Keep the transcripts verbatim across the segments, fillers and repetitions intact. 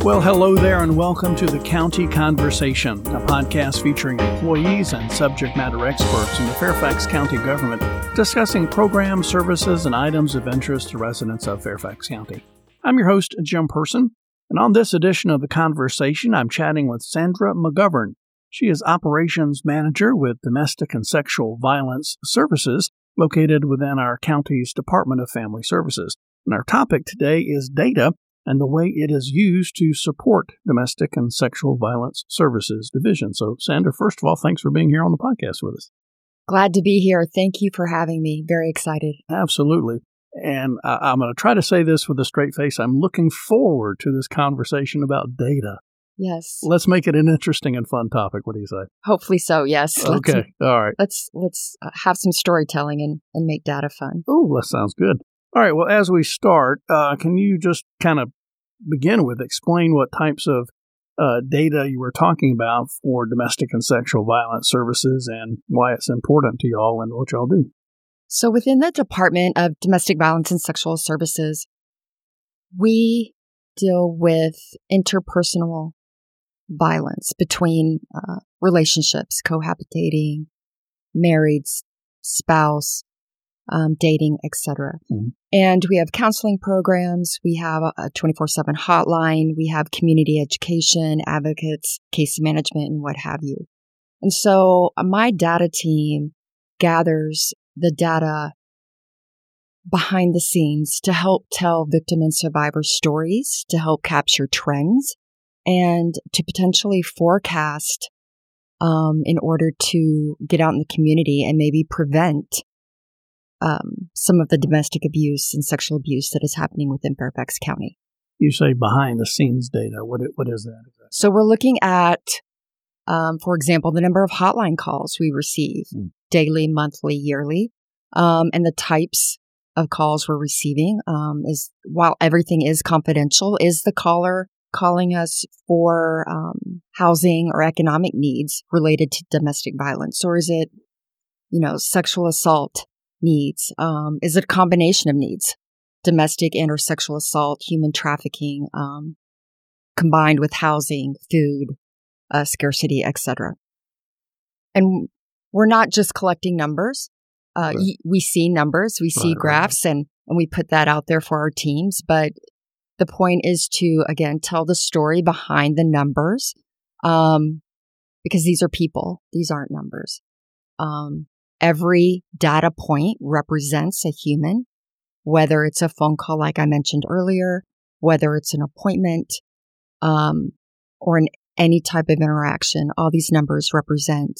Well, hello there and welcome to the County Conversation, a podcast featuring employees and subject matter experts in the Fairfax County government discussing programs, services, and items of interest to residents of Fairfax County. I'm your host, Jim Person, and on this edition of the Conversation, I'm chatting with Sandra McGovern. She is Operations Manager with Domestic and Sexual Violence Services located within our county's Department of Family Services. And our topic today is data and the way it is used to support Domestic and Sexual Violence Services Division. So, Sandra, first of all, thanks for being here on the podcast with us. Glad to be here. Thank you for having me. Very excited. Absolutely. And I- I'm going to try to say this with a straight face. I'm looking forward to this conversation about data. Yes. Let's make it an interesting and fun topic. What do you say? Hopefully so, yes. Okay. Let's, all right. Let's let's uh, have some storytelling and, and make data fun. Oh, that sounds good. All right. Well, as we start, uh, can you just kind of begin with explain what types of uh, data you were talking about for domestic and sexual violence services and why it's important to y'all and what y'all do? So within the Department of Domestic Violence and Sexual Services, we deal with interpersonal violence between uh, relationships, cohabitating, married, spouse, um, dating, et cetera. Mm-hmm. And we have counseling programs. We have a twenty-four seven hotline. We have community education, advocates, case management, and what have you. And so uh, my data team gathers the data behind the scenes to help tell victim and survivor stories, to help capture trends, and to potentially forecast um, in order to get out in the community and maybe prevent um, some of the domestic abuse and sexual abuse that is happening within Fairfax County. You say behind the scenes data. What what is that? So we're looking at, um, for example, the number of hotline calls we receive mm. daily, monthly, yearly, um, and the types of calls we're receiving. Um, is while everything is confidential, is the caller calling us for um, housing or economic needs related to domestic violence? Or is it, you know, sexual assault needs? Um, is it a combination of needs, domestic and or sexual assault, human trafficking, um, combined with housing, food, uh, scarcity, et cetera? And we're not just collecting numbers. Uh, right. y- we see numbers, we see right, graphs, right. and, and we put that out there for our teams. But the point is to, again, tell the story behind the numbers, um, because these are people. These aren't numbers. Um, every data point represents a human, whether it's a phone call, like I mentioned earlier, whether it's an appointment, um, or an, any type of interaction. All these numbers represent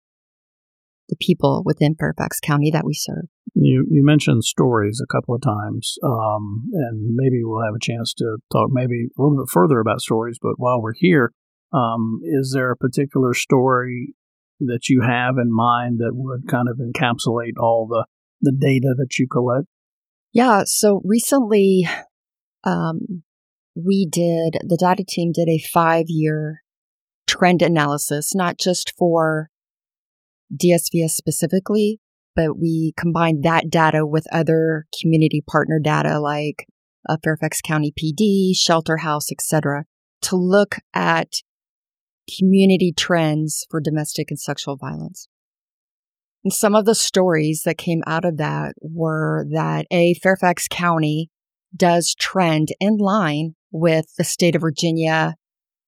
the people within Fairfax County that we serve. You you mentioned stories a couple of times, um, and maybe we'll have a chance to talk maybe a little bit further about stories. But while we're here, um, is there a particular story that you have in mind that would kind of encapsulate all the, the data that you collect? Yeah. So recently, um, we did, the data team did a five-year trend analysis, not just for D S V S specifically, but we combined that data with other community partner data like uh, Fairfax County P D, Shelter House, et cetera, to look at community trends for domestic and sexual violence. And some of the stories that came out of that were that A, Fairfax County does trend in line with the state of Virginia,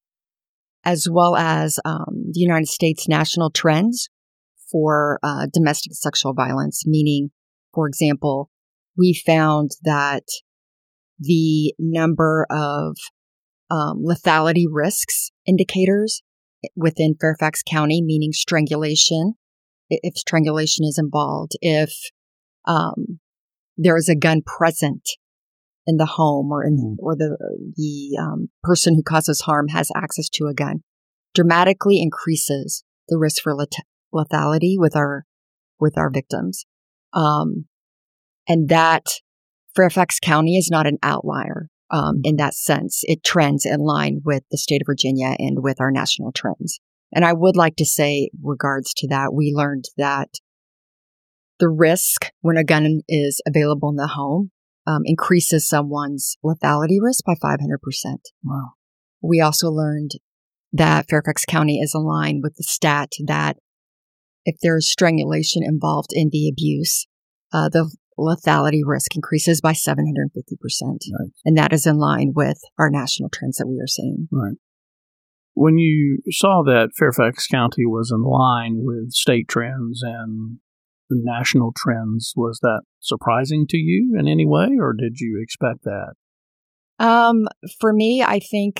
as well as um, the United States national trends for uh, domestic sexual violence, meaning, for example, we found that the number of um, lethality risks indicators within Fairfax County, meaning strangulation, if strangulation is involved, if um, there is a gun present in the home or in or the the um, person who causes harm has access to a gun, dramatically increases the risk for let- lethality with our with our victims, um, and that Fairfax County is not an outlier. Um, in that sense, it trends in line with the state of Virginia and with our national trends. And I would like to say, regards to that, we learned that the risk when a gun is available in the home um, increases someone's lethality risk by five hundred percent. Wow. we also learned that Fairfax County is aligned with the stat that if there's strangulation involved in the abuse, uh, the lethality risk increases by seven hundred fifty percent. Right. And that is in line with our national trends that we are seeing. Right. When you saw that Fairfax County was in line with state trends and the national trends, was that surprising to you in any way, or did you expect that? Um, for me, I think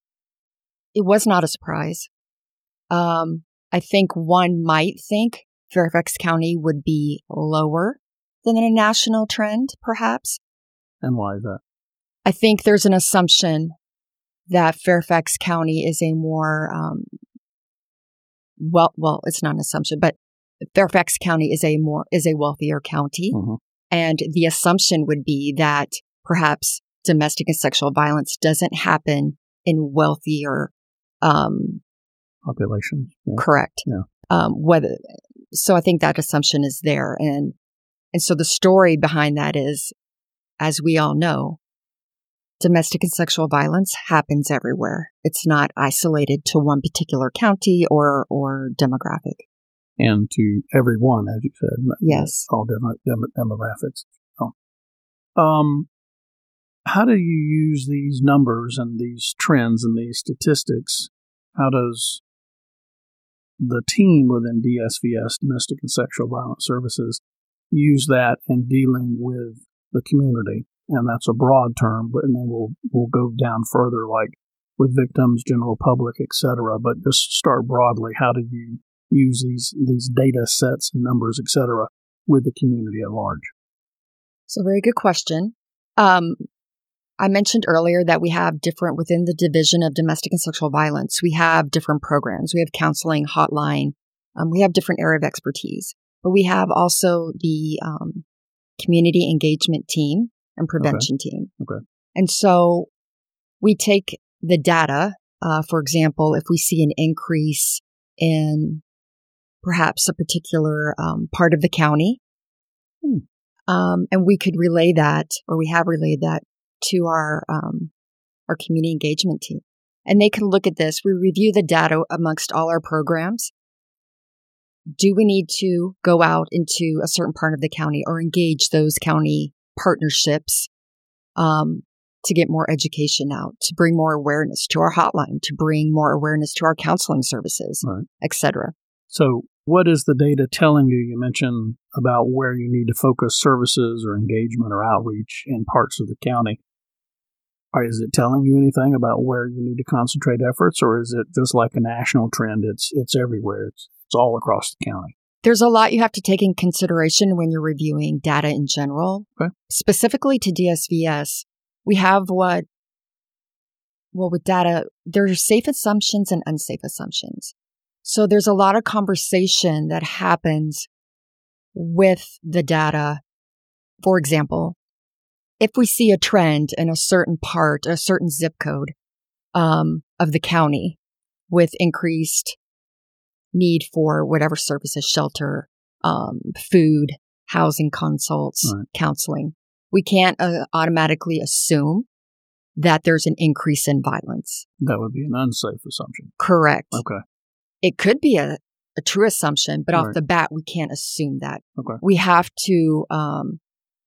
it was not a surprise. Um, I think one might think Fairfax County would be lower than a national trend, perhaps. And why is that? I think there's an assumption that Fairfax County is a more, um, well, well, it's not an assumption, but Fairfax County is a more, is a wealthier county. Mm-hmm. And the assumption would be that perhaps domestic and sexual violence doesn't happen in wealthier, um, populations. Yeah. Correct. Yeah. Um, whether, so I think that assumption is there. And, and so the story behind that is, as we all know, domestic and sexual violence happens everywhere. It's not isolated to one particular county or, or demographic. And to everyone, as you said. Yes. All different dem- demographics. Oh. Um, how do you use these numbers and these trends and these statistics? How does the team within D S V S, Domestic and Sexual Violence Services, use that in dealing with the community? And that's a broad term, but and then we'll we'll go down further, like with victims, general public, et cetera. But just start broadly. How do you use these these data sets and numbers, et cetera, with the community at large? So, very good question. Um, I mentioned earlier that we have different within the Division of Domestic and Sexual Violence. We have different programs. We have counseling, hotline. Um, we have different area of expertise, but we have also the um, community engagement team and prevention okay. team. Okay. And so we take the data. Uh, for example, if we see an increase in perhaps a particular um, part of the county, hmm. um, and we could relay that, or we have relayed that to our um, our community engagement team, and they can look at this. We review the data amongst all our programs. Do we need to go out into a certain part of the county or engage those county partnerships um, to get more education out, to bring more awareness to our hotline, to bring more awareness to our counseling services, right. et cetera. So what is the data telling you? You mentioned about where you need to focus services or engagement or outreach in parts of the county. Or is it telling you anything about where you need to concentrate efforts, or is it just like a national trend? It's it's everywhere. It's, it's all across the county. There's a lot you have to take in consideration when you're reviewing data in general. Okay. Specifically to D S V S, we have what, well, with data, there are safe assumptions and unsafe assumptions. So there's a lot of conversation that happens with the data. For example, if we see a trend in a certain part, a certain zip code um, of the county with increased need for whatever services, shelter, um, food, housing consults, right. counseling, we can't uh, automatically assume that there's an increase in violence. That would be an unsafe assumption. Correct. Okay. It could be a, a true assumption, but right. off the bat, we can't assume that. Okay. We have to um,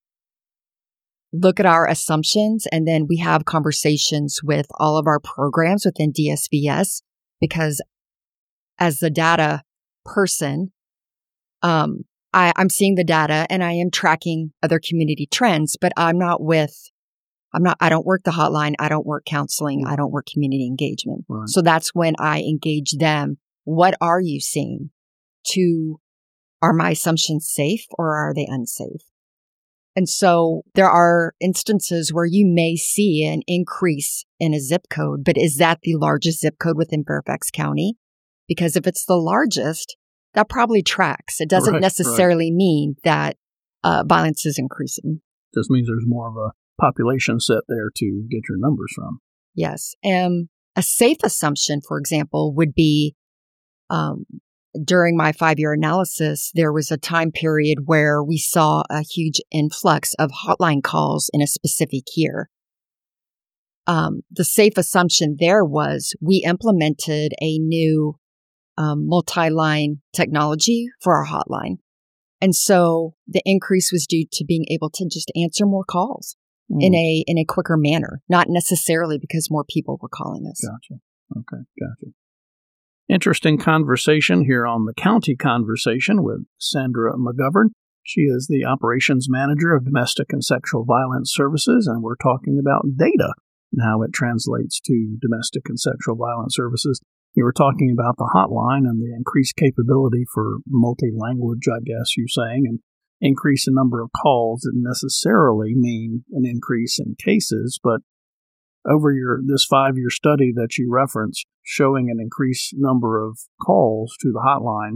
look at our assumptions, and then we have conversations with all of our programs within D S V S, because as the data person, um, I, I'm seeing the data and I am tracking other community trends, but I'm not with, I'm not, I don't work the hotline. I don't work counseling. I don't work community engagement. Right. So that's when I engage them. What are you seeing? To, are my assumptions safe or are they unsafe? And so there are instances where you may see an increase in a zip code, but is that the largest zip code within Fairfax County? Because if it's the largest, that probably tracks. It doesn't right, necessarily right. mean that uh, violence is increasing. Just means there's more of a population set there to get your numbers from. Yes. And a safe assumption, for example, would be um, during my five-year analysis, there was a time period where we saw a huge influx of hotline calls in a specific year. um, the safe assumption there was we implemented a new um, multi-line technology for our hotline. And so the increase was due to being able to just answer more calls mm. in a in a quicker manner, not necessarily because more people were calling us. Gotcha. Okay, gotcha. Interesting conversation here on the County Conversation with Sandra McGovern. She is the Operations Manager of Domestic and Sexual Violence Services, and we're talking about data and how it translates to domestic and sexual violence services. You were talking about the hotline and the increased capability for multi-language, I guess you're saying, and increase in number of calls didn't necessarily mean an increase in cases, but over your this five-year study that you referenced showing an increased number of calls to the hotline,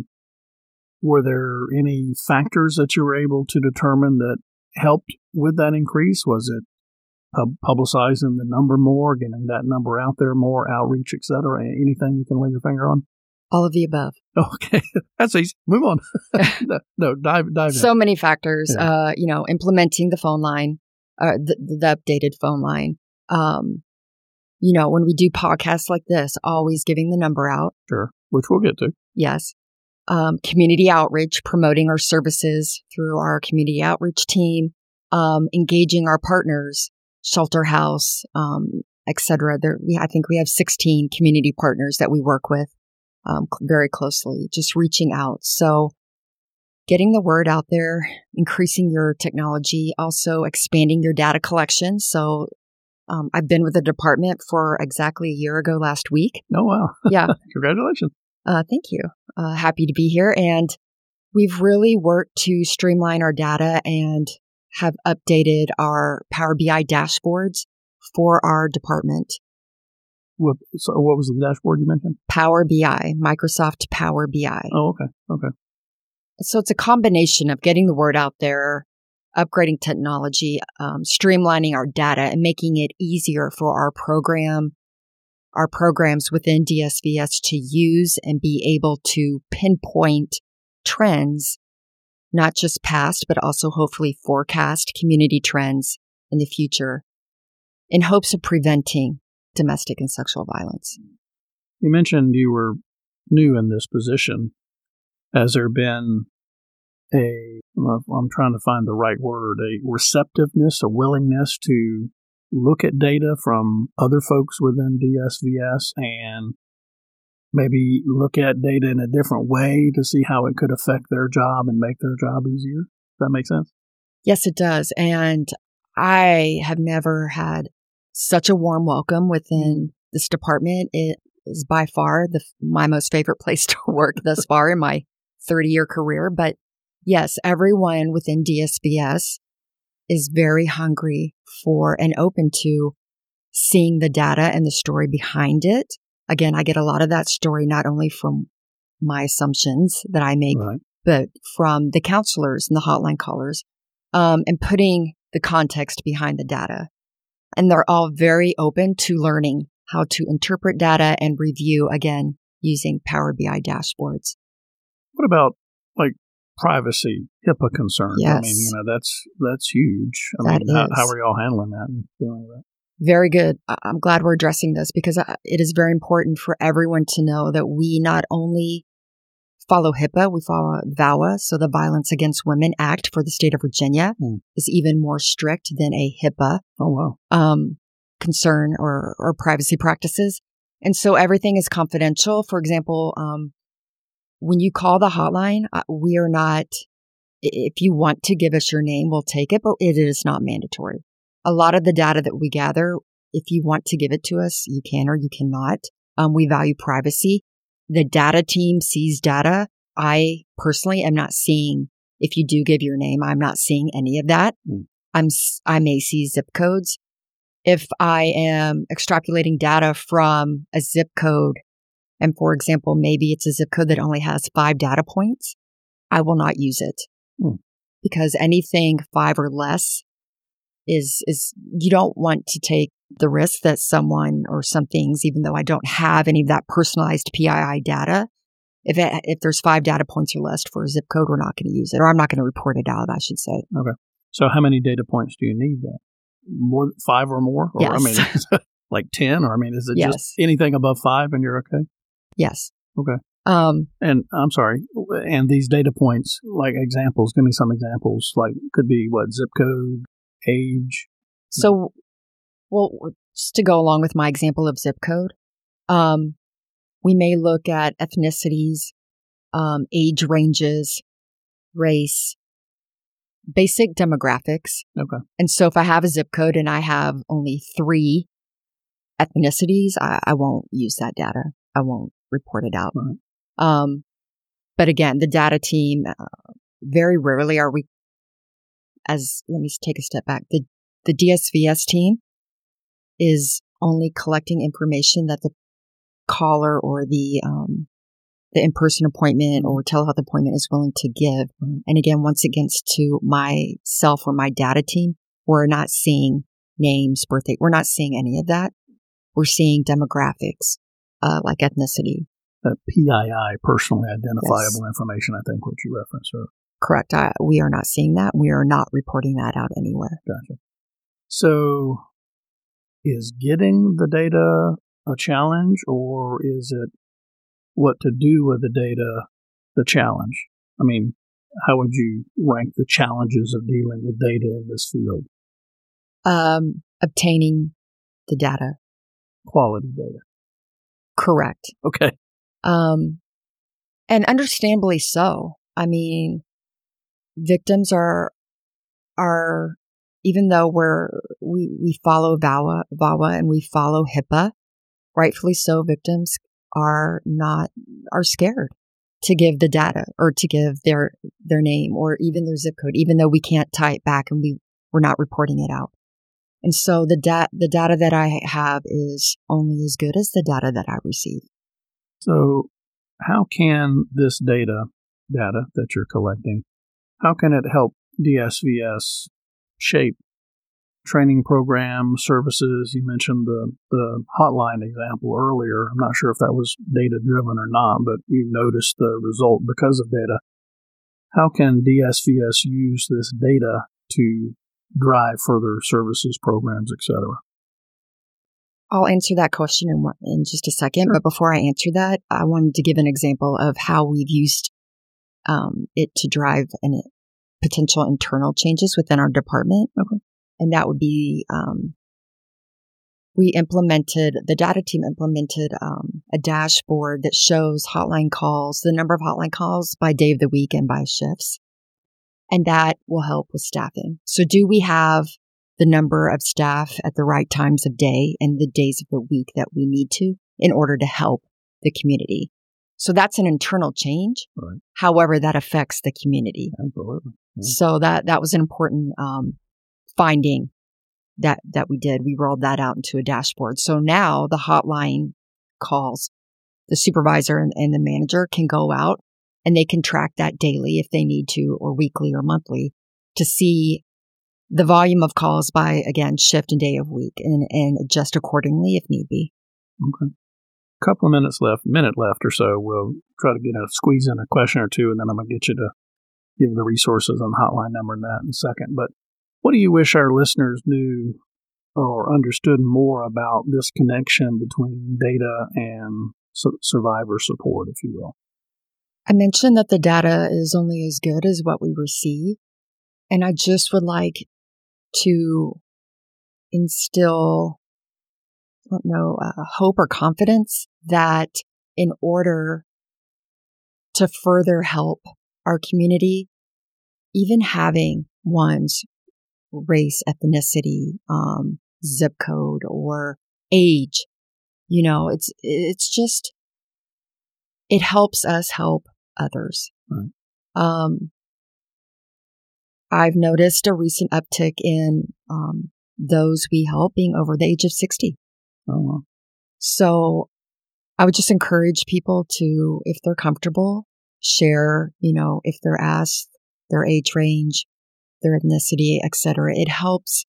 were there any factors that you were able to determine that helped with that increase? Was it pub- publicizing the number more, getting that number out there more, outreach, et cetera? Anything you can lay your finger on? All of the above. Okay, that's easy. Move on. no, no, dive, dive in. So many factors. Yeah. Uh, you know, implementing the phone line, uh, the, the updated phone line. Um, you know, when we do podcasts like this, always giving the number out. Sure, which we'll get to. Yes. Um, community outreach, promoting our services through our community outreach team, um, engaging our partners, Shelter House, um, et cetera. There, I think we have sixteen community partners that we work with um, very closely, just reaching out. So getting the word out there, increasing your technology, also expanding your data collection. So um, I've been with the department for exactly a year ago last week. Oh, wow. Yeah. Congratulations. Uh, thank you. Uh, happy to be here. And we've really worked to streamline our data and have updated our Power B I dashboards for our department. What, so what was the dashboard you mentioned? Power B I, Microsoft Power B I. Oh, okay. Okay. So it's a combination of getting the word out there, upgrading technology, um, streamlining our data, and making it easier for our program, our programs within D S V S to use and be able to pinpoint trends, not just past, but also hopefully forecast community trends in the future in hopes of preventing domestic and sexual violence. You mentioned you were new in this position. Has there been a, I'm trying to find the right word, a receptiveness, a willingness to look at data from other folks within D S V S and maybe look at data in a different way to see how it could affect their job and make their job easier? Does that make sense? Yes, it does. And I have never had such a warm welcome within this department. It is by far the, my most favorite place to work thus far in my thirty-year career. But yes, everyone within D S V S is very hungry for and open to seeing the data and the story behind it. Again, I get a lot of that story not only from my assumptions that I make, right, but from the counselors and the hotline callers, um, and putting the context behind the data. And they're all very open to learning how to interpret data and review, again, using Power B I dashboards. What about, like, privacy, HIPAA concerns? Yes. I mean, you know, that's that's huge. I that mean, how, is. how are you all handling that and dealing with that? Very good. I'm glad we're addressing this because it is very important for everyone to know that we not only follow HIPAA, we follow VAWA, so the Violence Against Women Act for the state of Virginia mm. is even more strict than a HIPAA oh, wow. um, concern or, or privacy practices. And so everything is confidential. For example, um, when you call the hotline, uh, we are not, if you want to give us your name, we'll take it, but it is not mandatory. A lot of the data that we gather, if you want to give it to us, you can or you cannot. Um, we value privacy. The data team sees data. I personally am not seeing, if you do give your name, I'm not seeing any of that. Mm. I'm, I may see zip codes. If I am extrapolating data from a zip code, and for example, maybe it's a zip code that only has five data points, I will not use it. Mm. Because anything five or less is, is, you don't want to take the risk that someone or some things, even though I don't have any of that personalized P I I data, if it, if there's five data points or less for a zip code, we're not going to use it, or I'm not going to report it out, I should say. Okay. So how many data points do you need then? More, five or more? Or, yes. I mean, like ten? Or, I mean, is it Yes. just anything above five and you're okay? Yes. Okay. Um, and I'm sorry. And these data points, like examples, give me some examples. Like, could be what, zip code, age? So, well, just to go along with my example of zip code, um, we may look at ethnicities, um, age ranges, race, basic demographics. Okay. And so if I have a zip code and I have only three ethnicities, I, I won't use that data. I won't report it out. Right. Um, but again, the data team, uh, very rarely are we, as, let me take a step back. The, the D S V S team is only collecting information that the caller or the, um, the in-person appointment or telehealth appointment is willing to give. Mm-hmm. And again, once it gets to myself or my data team, we're not seeing names, birthday. We're not seeing any of that. We're seeing demographics, uh, like ethnicity. That P I I, personally identifiable Yes. information, I think what you referenced. Or, Correct. I, we are not seeing that. We are not reporting that out anywhere. gotcha. So is getting the data a challenge, or is it what to do with the data the challenge? I mean, how would you rank the challenges of dealing with data in this field? Um, obtaining the data. Quality data. Correct. Okay. Um, and understandably so. I mean, victims are, are, even though we're, we, we follow VAWA, VAWA and we follow HIPAA, rightfully so, victims are not, are scared to give the data or to give their, their name or even their zip code, even though we can't tie it back and we, we're not reporting it out. And so the da- the data that I have is only as good as the data that I receive. So how can this data, data that you're collecting, how can it help D S V S shape training programs, services? You mentioned the, the hotline example earlier. I'm not sure if that was data-driven or not, but you noticed the result because of data. How can D S V S use this data to drive further services, programs, et cetera? I'll answer that question in, one, in just a second. Sure. But before I answer that, I wanted to give an example of how we've used um, it to drive an, potential internal changes within our department. Okay. And that would be, um, we implemented, the data team implemented um, a dashboard that shows hotline calls, the number of hotline calls by day of the week and by shifts. And that will help with staffing. So do we have the number of staff at the right times of day and the days of the week that we need to in order to help the community? So that's an internal change. Right. However, that affects the community. Absolutely. Yeah. So that, that was an important um, finding that, that we did. We rolled that out into a dashboard. So now the hotline calls, the supervisor and, and the manager can go out and they can track that daily if they need to, or weekly or monthly, to see the volume of calls by, again, shift and day of week, and, and adjust accordingly if need be. Okay. A couple of minutes left, minute left or so. We'll try to get a squeeze in a question or two, and then I'm going to get you to give the resources on the hotline number and that in a second. But what do you wish our listeners knew or understood more about this connection between data and su- survivor support, if you will? I mentioned that the data is only as good as what we receive. And I just would like to instill, I don't know, uh, hope or confidence that in order to further help our community, even having one's race, ethnicity, um, zip code, or age, you know, it's, it's just, it helps us help others. Right. Um, I've noticed a recent uptick in um, those we help being over the age of sixty. Oh, well. So I would just encourage people to, if they're comfortable, share, you know, if they're asked their age range, their ethnicity, et cetera. It helps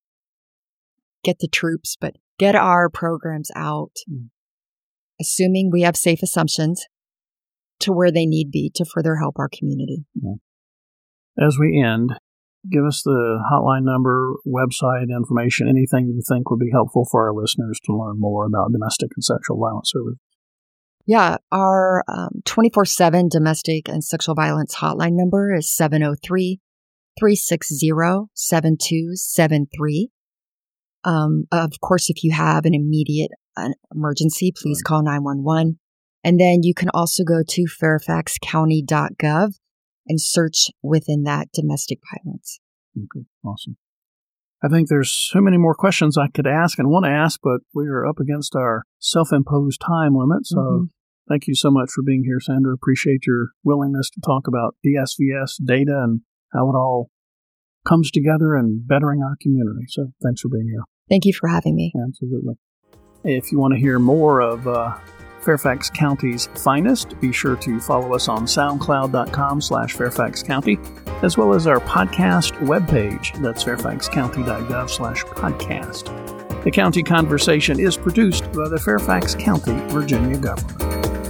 get the troops, but get our programs out, mm. assuming we have safe assumptions, to where they need be to further help our community. Yeah. As we end, give us the hotline number, website information, anything you think would be helpful for our listeners to learn more about domestic and sexual violence services. Yeah, our um, twenty-four seven domestic and sexual violence hotline number is seven oh three, three six zero, seven two seven three. Um, of course, if you have an immediate an emergency, please Right. call nine one one. And then you can also go to fairfax county dot gov and search within that domestic violence. Okay, awesome. I think there's so many more questions I could ask and want to ask, but we are up against our self-imposed time limit. So mm-hmm. Thank you so much for being here, Sandra. Appreciate your willingness to talk about D S V S data and how it all comes together and bettering our community. So thanks for being here. Thank you for having me. Absolutely. If you want to hear more of uh, Fairfax County's finest, be sure to follow us on soundcloud.com slash Fairfax County, as well as our podcast webpage. That's fairfaxcounty.gov slash podcast. The County Conversation is produced by the Fairfax County, Virginia government.